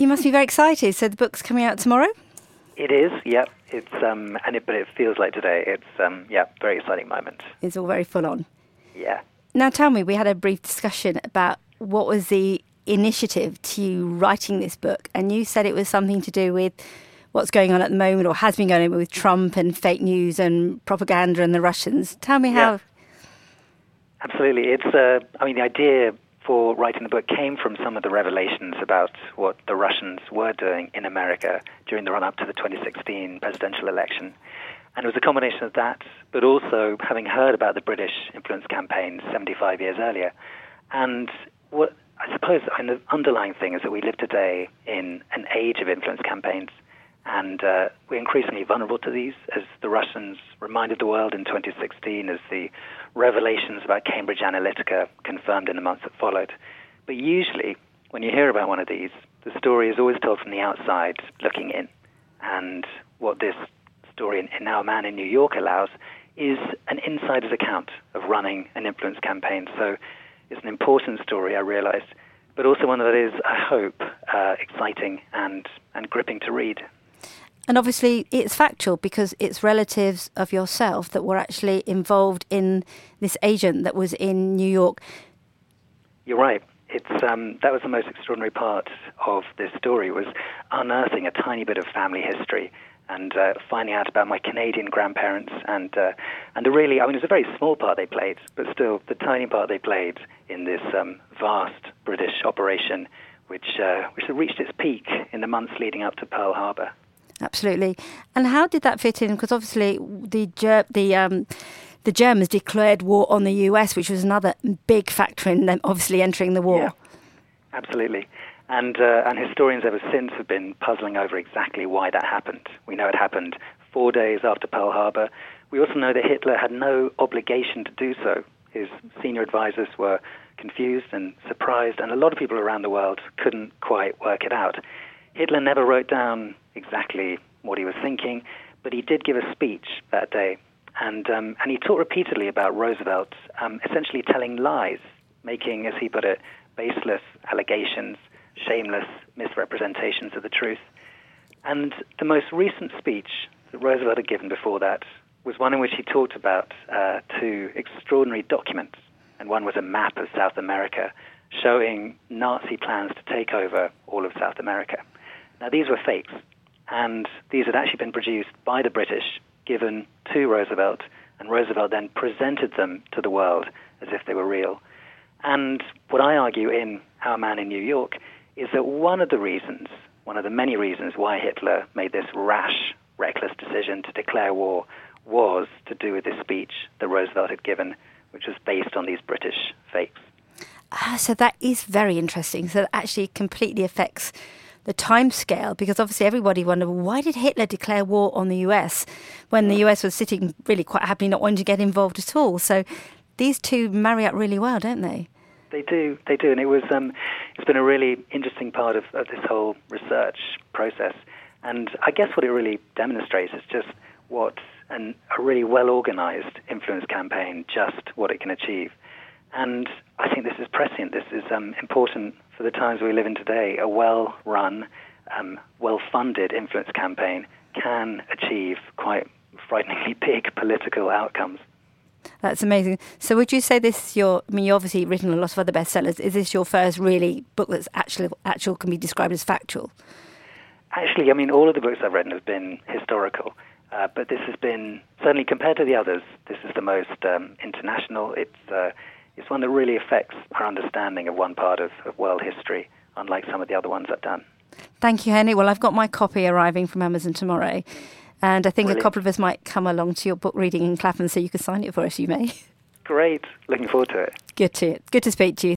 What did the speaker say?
You must be very excited. So the book's coming out tomorrow? It is, yep. But it feels like today. It's, very exciting moment. It's all very full on. Yeah. Now tell me, we had a brief discussion about what was the initiative to you writing this book, and you said it was something to do with what's going on at the moment, or has been going on with Trump and fake news and propaganda and the Russians. Tell me how... Absolutely. It's, the idea for writing the book came from some of the revelations about what the Russians were doing in America during the run-up to the 2016 presidential election. And it was a combination of that, but also having heard about the British influence campaign 75 years earlier. And what I suppose the underlying thing is that we live today in an age of influence campaigns, and we're increasingly vulnerable to these, as the Russians reminded the world in 2016, as the revelations about Cambridge Analytica confirmed in the months that followed. But usually, when you hear about one of these, the story is always told from the outside, looking in. And what this story in Our Man in New York allows is an insider's account of running an influence campaign. So it's an important story, I realized, but also one that is, I hope, exciting and gripping to read. And obviously it's factual because it's relatives of yourself that were actually involved in this agent that was in New York. You're right. It's that was the most extraordinary part of this story, was unearthing a tiny bit of family history and finding out about my Canadian grandparents and really, it's a very small part they played, but still the tiny part they played in this vast British operation, which had reached its peak in the months leading up to Pearl Harbor. Absolutely. And how did that fit in? Because obviously the Germans declared war on the US, which was another big factor in them obviously entering the war. Yeah, absolutely. And historians ever since have been puzzling over exactly why that happened. We know it happened 4 days after Pearl Harbor. We also know that Hitler had no obligation to do so. His senior advisors were confused and surprised, and a lot of people around the world couldn't quite work it out. Hitler never wrote down exactly what he was thinking, but he did give a speech that day. And he talked repeatedly about Roosevelt essentially telling lies, making, as he put it, baseless allegations, shameless misrepresentations of the truth. And the most recent speech that Roosevelt had given before that was one in which he talked about two extraordinary documents. And one was a map of South America showing Nazi plans to take over all of South America. Now, these were fakes, and these had actually been produced by the British, given to Roosevelt, and Roosevelt then presented them to the world as if they were real. And what I argue in Our Man in New York is that one of the many reasons why Hitler made this rash, reckless decision to declare war was to do with this speech that Roosevelt had given, which was based on these British fakes. So that is very interesting. So that actually completely affects the time scale, because obviously everybody wondered, why did Hitler declare war on the US when the US was sitting really quite happily not wanting to get involved at all? So these two marry up really well, don't they? They do, and it was it's been a really interesting part of this whole research process. And I guess what it really demonstrates is just what a really well-organized influence campaign, just what it can achieve. And I think this is prescient. This is important for the times we live in today. A well-run, well-funded influence campaign can achieve quite frighteningly big political outcomes. That's amazing. So would you say this is you've obviously written a lot of other bestsellers. Is this your first really book that's actual can be described as factual? Actually, all of the books I've written have been historical. But this has been, certainly compared to the others, this is the most international. It's one that really affects our understanding of one part of world history, unlike some of the other ones I've done. Thank you, Henry. Well, I've got my copy arriving from Amazon tomorrow, and I think Brilliant. A couple of us might come along to your book reading in Clapham, so you can sign it for us, you may. Great. Looking forward to it. Good to speak to you.